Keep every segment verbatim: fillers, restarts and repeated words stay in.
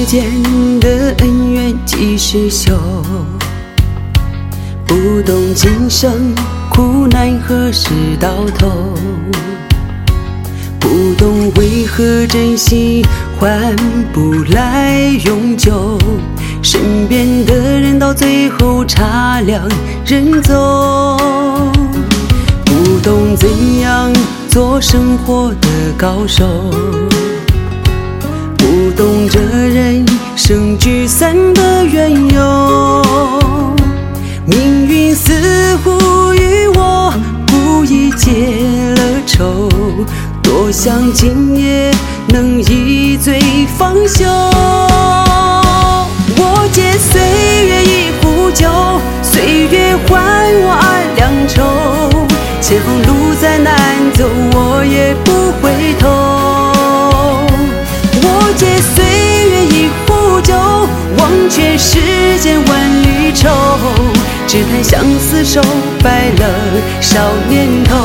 间的恩怨几时休？不懂今生苦难何时到头，不懂为何真心换不来永久，身边的人到最后擦亮人走，不懂怎样做生活的高手，不懂这人生聚散的缘由，命运似乎与我故意结了仇，多想今夜能一醉方休。我借岁月一壶酒，岁月换我二两愁，前方路再难走，我也不回头。我借岁月一壶酒，忘却世间万缕愁，只叹相思手白了少年头。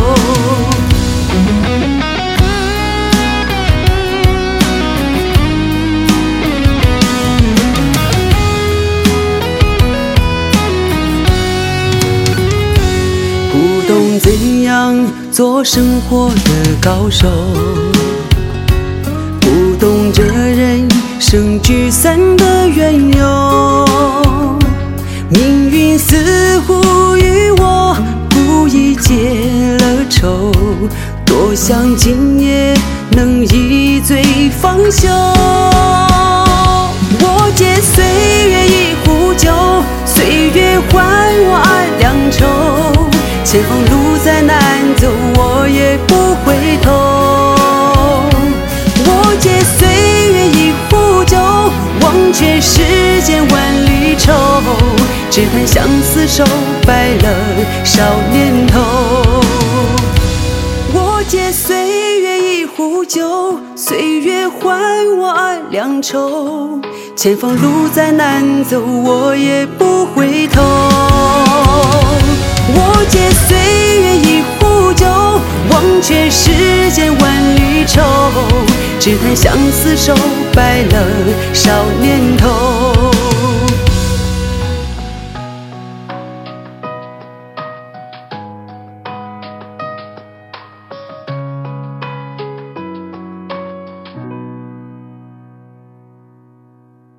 不懂怎样做生活的高手，不懂这人生聚散的缘由，命运似乎与我故意结了仇，多想今夜能一醉方休。我借岁月一壶酒，岁月换我二两愁，前方路再难走，我也不回头。我借岁月一壶酒，忘却世间万缕愁，只叹相思手白了少年头。我借岁月一壶酒，岁月换我二两愁，前方路再难走，我也不回头。我借岁月一壶酒，忘却世间万缕愁，只叹相思手白了少年